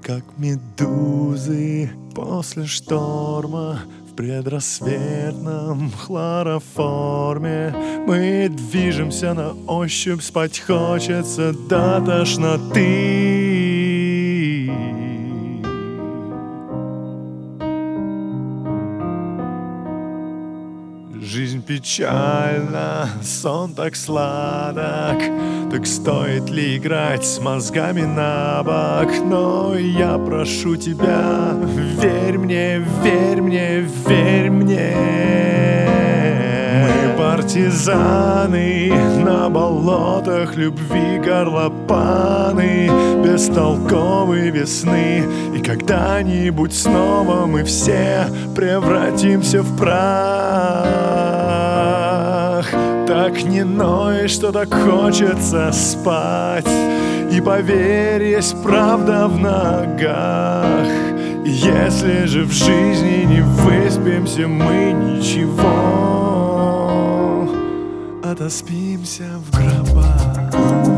как медузы после шторма. В предрассветном хлороформе мы движемся на ощупь, спать хочется до тошноты. Жизнь печальна, сон так сладок, так стоит ли играть с мозгами набок? Но я прошу тебя, верь мне, верь мне, верь мне. Мы партизаны на болотах любви, горлопаны бестолковой весны. И когда-нибудь снова мы все превратимся в прах. Так не ной, что так хочется спать. И поверь, есть правда в ногах. Если же в жизни не выспимся мы, ничего, отоспимся в гробах.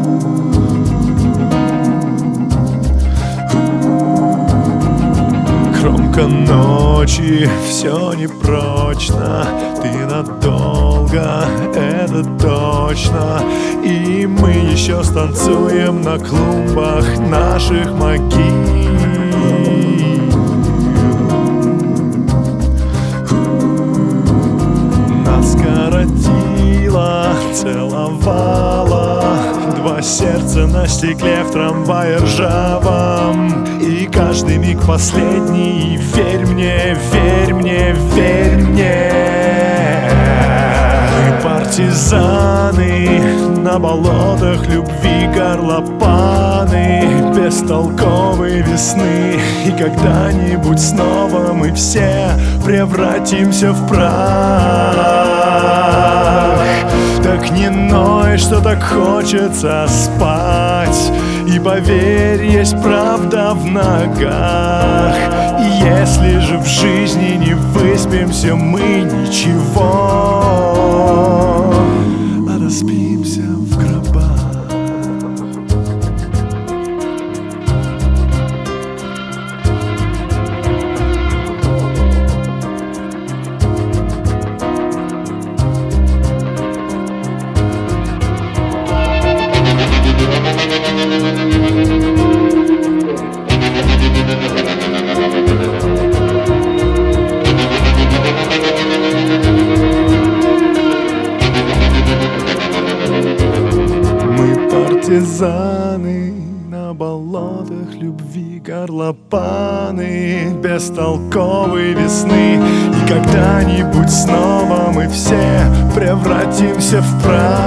Кромка ночи, все непрочно, ты надолго, это точно. И мы еще станцуем на клумбах наших могил. Нас коротила, целовала, два сердца на стекле в трамвае ржавом. И каждый миг последний, верь мне, верь мне, верь мне. Мы партизаны на болотах любви, горлопаны бестолковой весны. И когда-нибудь снова мы все превратимся в прах. Так не ной, что так хочется спать. И поверь, есть правда в ногах. И если же в жизни не выспимся мы, ничего, отоспимся в гробах. Партизаны на болотах любви, горлопаны бестолковой весны. И когда-нибудь снова мы все превратимся в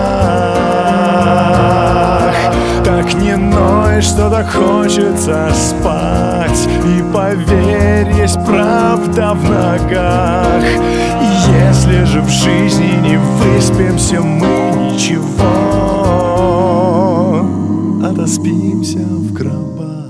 прах. Так не ной, что так хочется спать. И поверь, есть правда в ногах. И если же в жизни не выспимся мы, ничего, отоспимся в гробах.